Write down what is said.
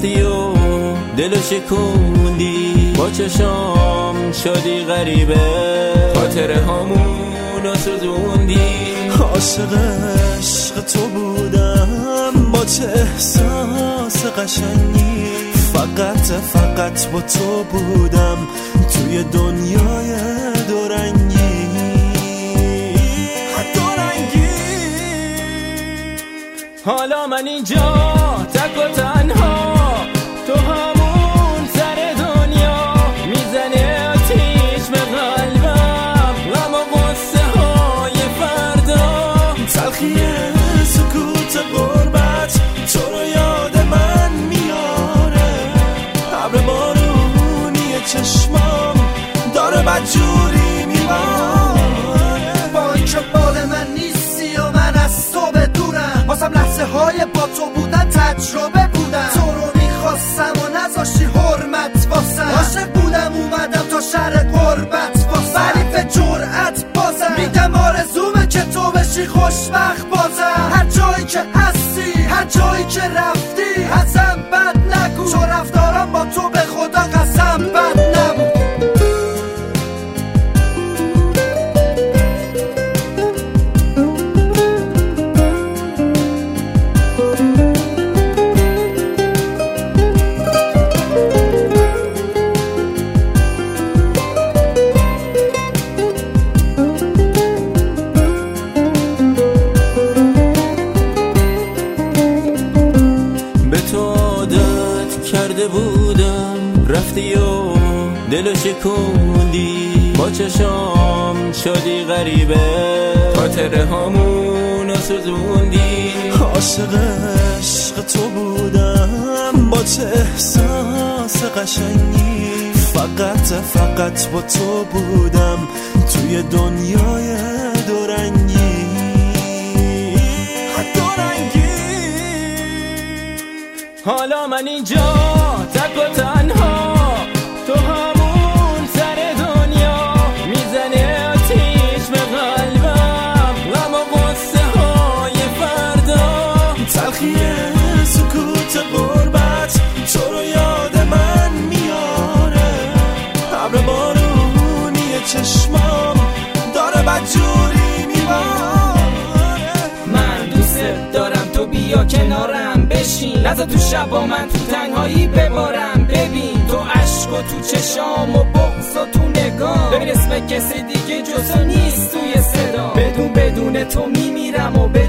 رفتی و دلو شکوندی، با چشام شدی غریبه، خاطره هامونو سوزوندی. عاشق عشق تو بودم با چه احساس قشنگی، فقط با تو بودم توی دنیای دورنگی. حالا من اینجا تک و تنها، تو همون سر دنیا، میزنه آتیش به قلبم، غم و غصه های فردا، تلخی سکوت غربت تو رو یاد من میاره، ابر بارونی چشمام داره بدجوری میباره. با این که بال من نیستی و من از تو بدورم، واسم لحظه های با تو بودن تجربه بودن، تو رو میخواستم و نذاشتی حرمت واسم، عاشق بودم اومدم تا شهر قربت واسم، ولی به جرأت بازم میگم آرزومه که تو بشی خوشبخت بازم. هر جایی که هستی، هر جایی که رفتی، ازم بد نگو، چون رفتارم با تو به خدا قسم بد نبود. کرده بودم رفتی و دلو شکوندی، با چشام شدی غریبه، خاطره هامونو سوزوندی. عاشق عشق تو بودم با چه احساس قشنگی، فقط با تو بودم توی دنیای دورنگی. حالا من اینجا تک و تنها، تو همون سر دنیا، میزنه آتیش به قلبم، غم و غصه های فردا، تلخی سکوت غربت تو رو یاد من میاره، ابر بارونی چشمام داره بدجوری میباره. من دوست دارم تو بیا کنارم بشین، نذار تو شبا من تو تنهایی ببارم، ببین تو عشق و تو چشام و بغض و تو نگاه، ببین اسم کسی دیگه جز تو نیست توی صدا، بدون تو میمیرم و